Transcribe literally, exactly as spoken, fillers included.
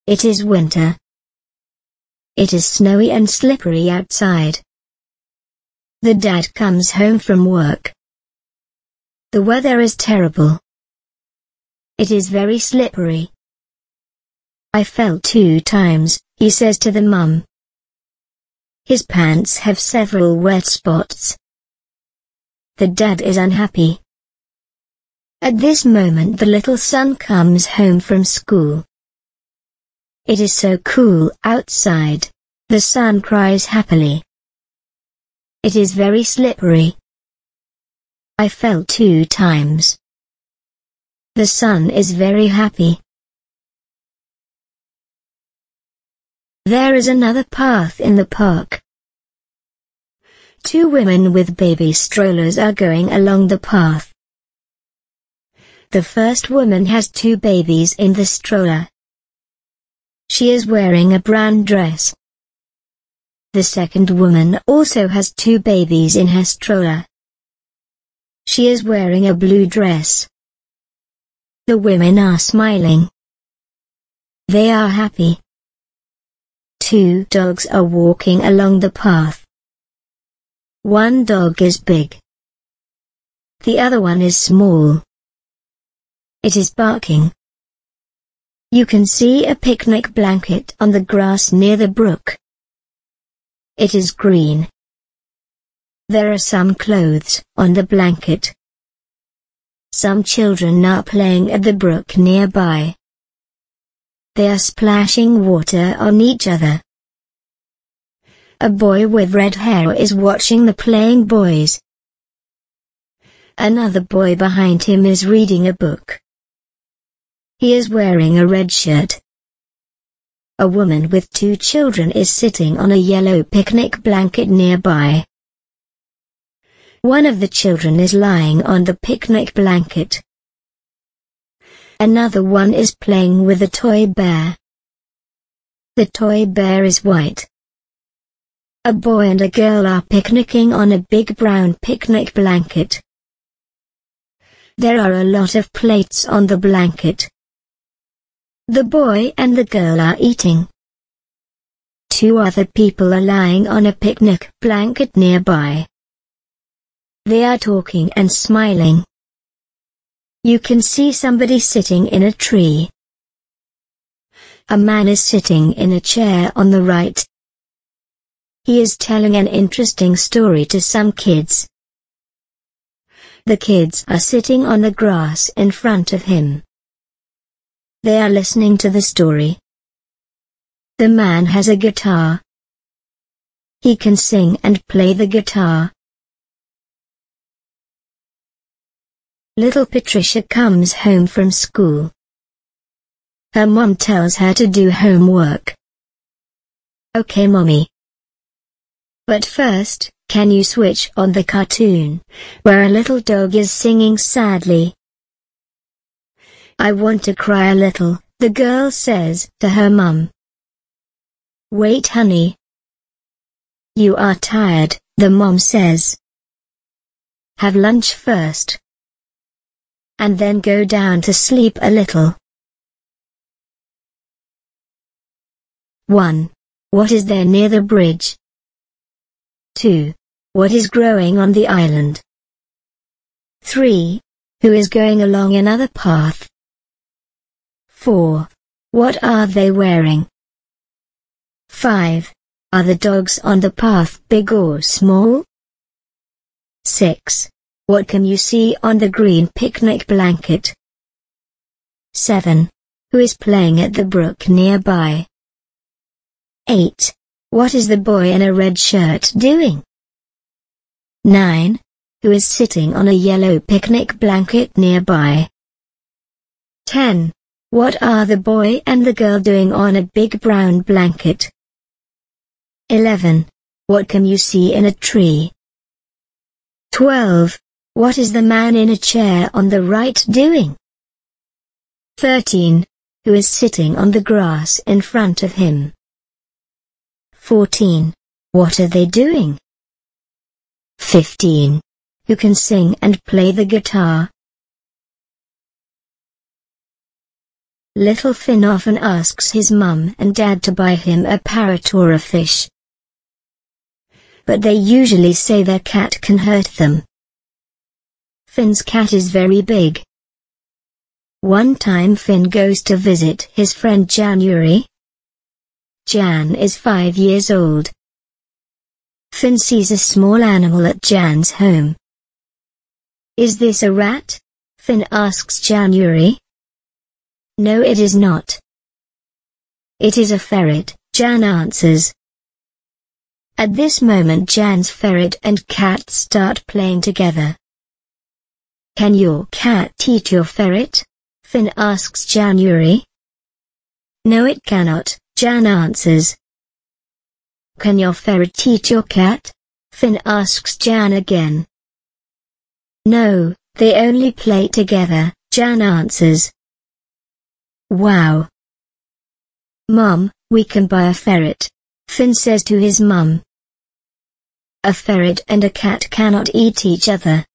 It is winter. It is snowy and slippery outside. The dad comes home from work. The weather is terrible. It is very slippery. I fell two times, he says to the mum. His pants have several wet spots. The dad is unhappy. At this moment the little son comes home from school. It is so cool outside. The son cries happily. It is very slippery. I fell two times. The son is very happy. There is another path in the park. Two women with baby strollers are going along the path. The first woman has two babies in the stroller. She is wearing a brown dress. The second woman also has two babies in her stroller. She is wearing a blue dress. The women are smiling. They are happy. Two dogs are walking along the path. One dog is big. The other one is small. It is barking. You can see a picnic blanket on the grass near the brook. It is green. There are some clothes on the blanket. Some children are playing at the brook nearby. They are splashing water on each other. A boy with red hair is watching the playing boys. Another boy behind him is reading a book. He is wearing a red shirt. A woman with two children is sitting on a yellow picnic blanket nearby. One of the children is lying on the picnic blanket. Another one is playing with a toy bear. The toy bear is white. A boy and a girl are picnicking on a big brown picnic blanket. There are a lot of plates on the blanket. The boy and the girl are eating. Two other people are lying on a picnic blanket nearby. They are talking and smiling. You can see somebody sitting in a tree. A man is sitting in a chair on the right. He is telling an interesting story to some kids. The kids are sitting on the grass in front of him. They are listening to the story. The man has a guitar. He can sing and play the guitar. Little Patricia comes home from school. Her mom tells her to do homework. Okay, mommy. But first, can you switch on the cartoon, where a little dog is singing sadly? I want to cry a little, the girl says to her mum. Wait, honey. You are tired, the mom says. Have lunch first. And then go down to sleep a little. one. What is there near the bridge? two. What is growing on the island? three. Who is going along another path? four. What are they wearing? five. Are the dogs on the path big or small? six. What can you see on the green picnic blanket? seven. Who is playing at the brook nearby? eight. What is the boy in a red shirt doing? nine. Who is sitting on a yellow picnic blanket nearby? ten. What are the boy and the girl doing on a big brown blanket? eleven. What can you see in a tree? twelve. What is the man in a chair on the right doing? thirteen. Who is sitting on the grass in front of him? fourteen. What are they doing? fifteen. Who can sing and play the guitar? Little Finn often asks his mum and dad to buy him a parrot or a fish, but they usually say their cat can hurt them. Finn's cat is very big. One time Finn goes to visit his friend January. Jan is five years old. Finn sees a small animal at Jan's home. "Is this a rat?" Finn asks January. "No, it is not. It is a ferret," Jan answers. At this moment Jan's ferret and cat start playing together. "Can your cat eat your ferret?" Finn asks January. "No, it cannot," Jan answers. "Can your ferret eat your cat?" Finn asks Jan again. "No, they only play together," Jan answers. "Wow. Mom, we can buy a ferret," Finn says to his mum. A ferret and a cat cannot eat each other.